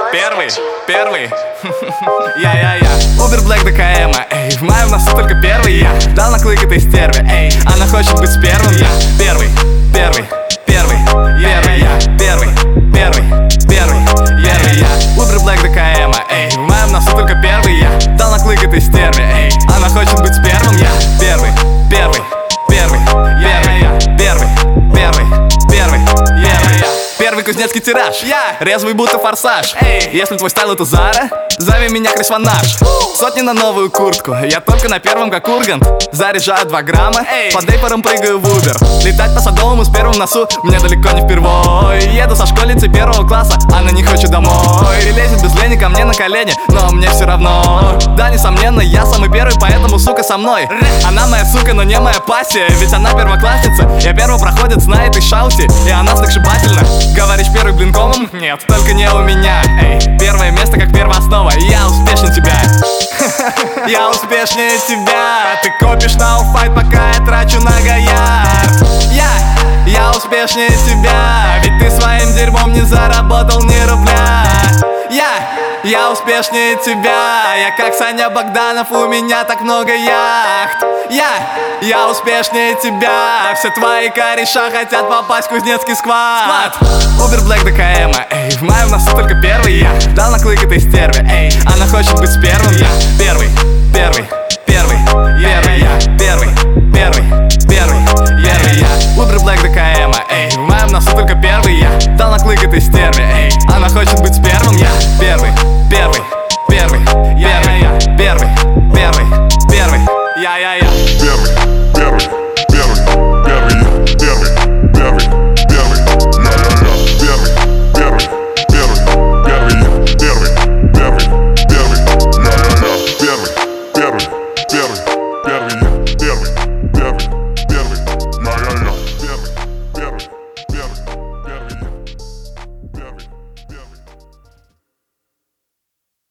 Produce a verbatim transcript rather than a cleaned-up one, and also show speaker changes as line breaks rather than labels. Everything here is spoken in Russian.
Первый, первый. Я-я-я. Uber Black ДКМ, эй. В мае у нас только первый я. Дал наклык этой стерве, эй. Она хочет быть первым я. Первый, первый, первый, первый я. Первый, первый, первый, первый я. Uber Black ДКМ, эй. В мае у нас только первый я. Дал наклык этой стерве, эй. Она хочет быть первым я. Первый, первый, первый, первый я. Первый, первый, первый, первый я. Первый кузнецкий тираж, я резвый будто форсаж. Эй, если твой стайл это Зара, зови меня Крисванаж. Сотни на новую куртку, я только на первом как Ургант. Заряжаю два грамма, эй, под дейпором прыгаю в Uber. Летать по Садовому с первым носу мне далеко не впервой. Еду со школьницей первого класса, она не хочет домой. И лезет без лени ко мне на колени, но мне все равно. Да, несомненно, я самый первый, поэтому сука со мной. Она моя сука, но не моя пассия, ведь она первоклассница. Я первопроходец на этой шауте, и она сногсшибательна. Говоришь, первый блинкомом? Нет, только не у меня, эй. Первое место как первооснова, я успешнее тебя. Я успешнее тебя. Ты копишь на оффайт, пока я трачу на Гоярд. Я, я успешнее тебя, ведь ты своим дерьмом не заработал ни рубля. Я, я успешнее тебя. Я как Саня Богданов, у меня так много яхт. Я, я успешнее тебя. Все твои кореша хотят попасть в кузнецкий сквад. Uber Black ДКМ, эй. В мае у нас только первый я. Дал наклык этой стерве, эй. Она хочет быть первым я. Первый, первый,